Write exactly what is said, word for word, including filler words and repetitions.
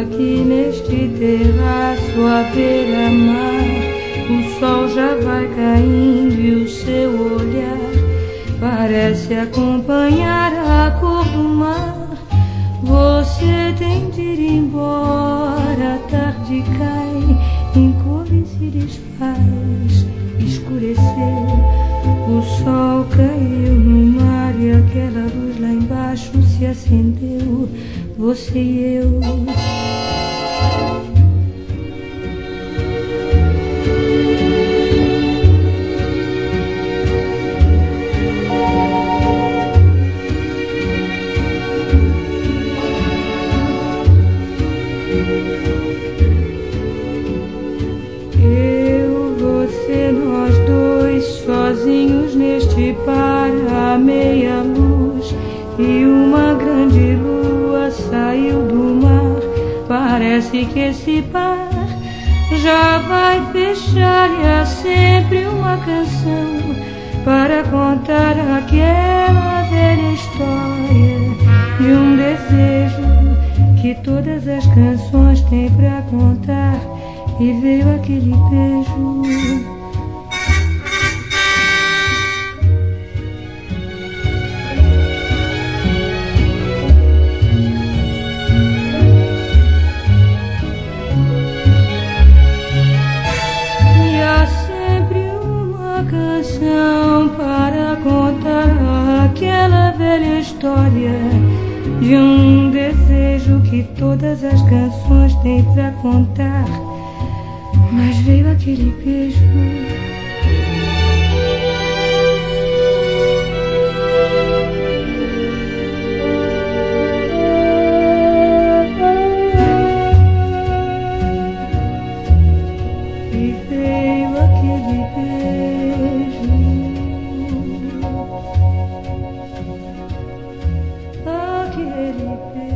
aqui neste terraço à beira-mar. O sol já vai caindo e o seu olhar parece acompanhar a cor do mar. Você tem de ir embora, a tarde cai, em cores se desfaz, escureceu. O sol caiu no mar e aquela luz lá embaixo se acendeu, você e eu. Eu, você, nós dois, sozinhos neste par à meia luz, e uma grande lua saiu do mar. Parece que esse par já vai fechar e há sempre uma canção para contar aquela velha história de um desejo que todas as canções têm pra contar. E veio aquele beijo. E há sempre uma canção para contar aquela velha história de um desejo que todas as canções têm pra contar. Mas veio aquele beijo. E veio aquele beijo. Aquele beijo.